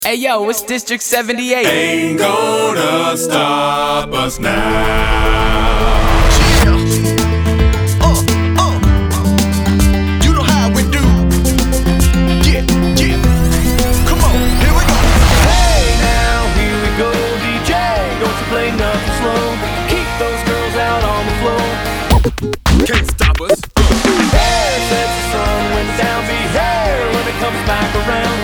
Hey yo, it's District 78. Ain't gonna stop us now. You know how we do. Yeah, yeah. Come on, here we go. Hey now, here we go, DJ. Don't you play nothing slow. Keep those girls out on the floor. Can't stop us. There sets the sun when the downbeat here when it comes back around.